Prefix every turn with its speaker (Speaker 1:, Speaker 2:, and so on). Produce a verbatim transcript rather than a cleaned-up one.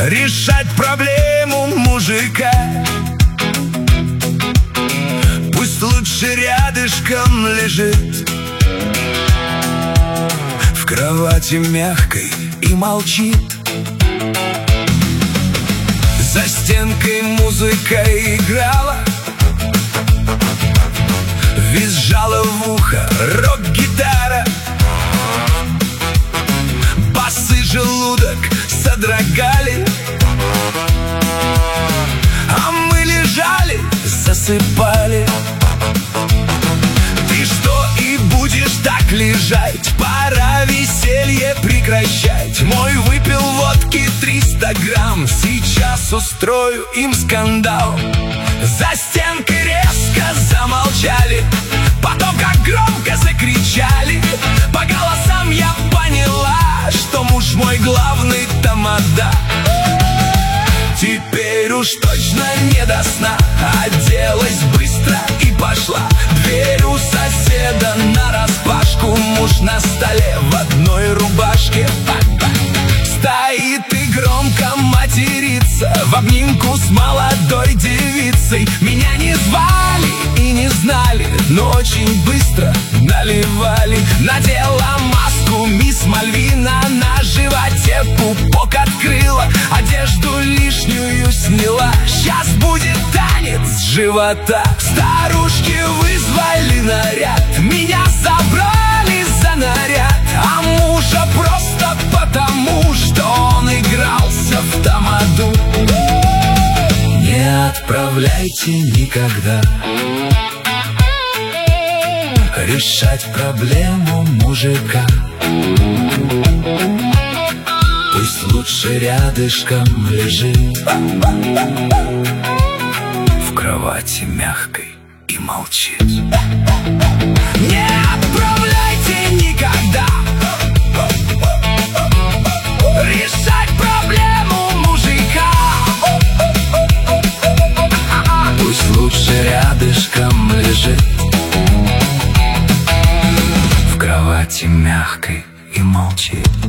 Speaker 1: решать проблему мужика. Пусть лучше рядышком лежит в кровати мягкой и молчит. За стенкой музыка играла, визжала в ухо рок-гитара. Басы желудок содрогали, а мы лежали, засыпали. Ты что и будешь так лежать? Пора веселье прекращать. Мой выпил водки триста грамм, сейчас устрою им скандал. За стенкой резко замолчали, потом как громко закричали. По голосам я поняла, что муж мой главный тамада. Теперь уж точно не до сна, оделась быстро и пошла. Дверь у соседа нараспашку, муж на столе в одной рубашке стоит и громко матерится в обнимку с молодой девицей. Меня не звали и не знали, но очень быстро наливали. Надела маску мисс Мальвина, на животе пупок открыла, одежду лишнюю сняла. Сейчас будет танец с живота. Старушки вызвали наряд, меня забрали за наряд, а мужа просто потому, что он игрался в тамаду. Не отправляйте никогда решать проблему мужика. Пусть лучше рядышком лежит в кровати мягкой и молчит. Не отправляйте никогда решать проблему мужика. Пусть лучше рядышком лежит в кровати мягкой и молчит.